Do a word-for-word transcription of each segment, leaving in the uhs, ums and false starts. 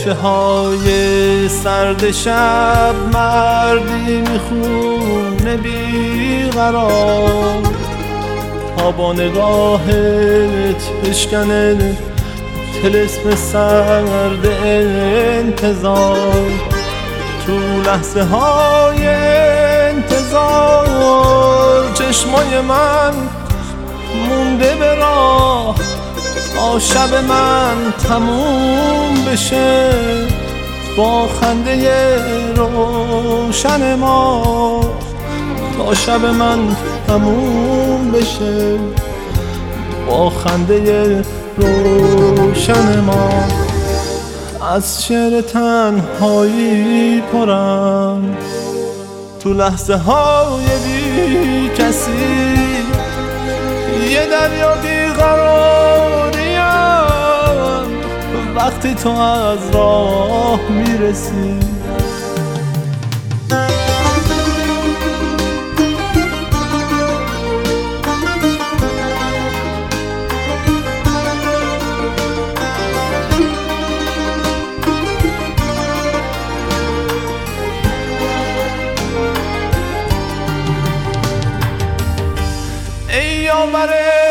کوچه های سرد شب مردی میخونه بیقرار تا با نگاهت بشکنه طلسم سرد انتظار. تو لحظه های انتظار چشمای من مونده به راه تا شب من تموم بشه با خنده روشن ما. تا شب من تموم بشه با خنده روشن ما. از شعر تنهایی پرم تو لحظه های بی کسی، یه دریا بیقراریم وقتی تو از راه میرسی. ای یاور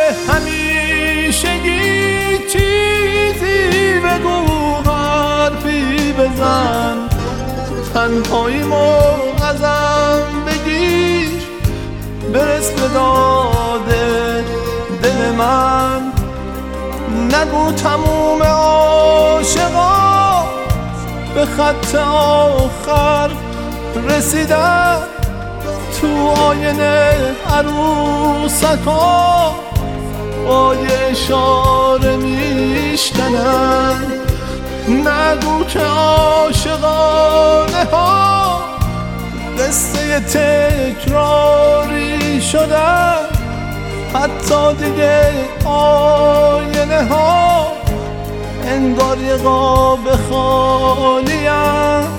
همیشگی چیزی بگو، حرفی بزن، تنهاییمو ازم بگیر، برس به داد دل من. نگو تموم عاشقا به خط آخر رسیدن، تو آینه عروسکا با یه اشاره میشکنن. نگو که عاشقانه ها قصه تکراری شدن، حتی دیگه آینه ها انگار یه قاب خالیم.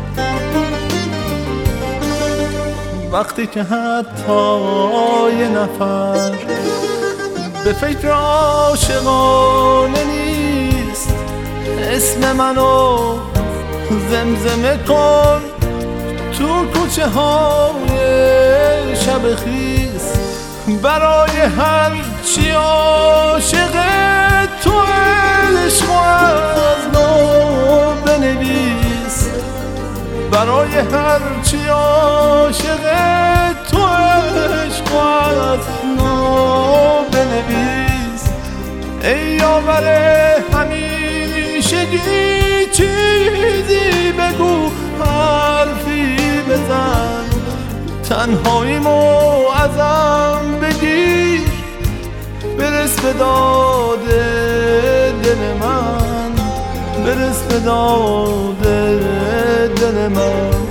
وقتی که حتی یه نفر به فکر عاشقانه نیست، اسم منو زمزمه کن تو کوچه های شب خیز. برای هر چی عاشق تو عشق از نو بنویس، برای هر چی عاشق تو عشق از نو بنویس. ای یاور همیشگی چیزی بگو، حرفی بزن، تنهاییمو ازم بگیر، برس به داد دل من، برس به داد دل من.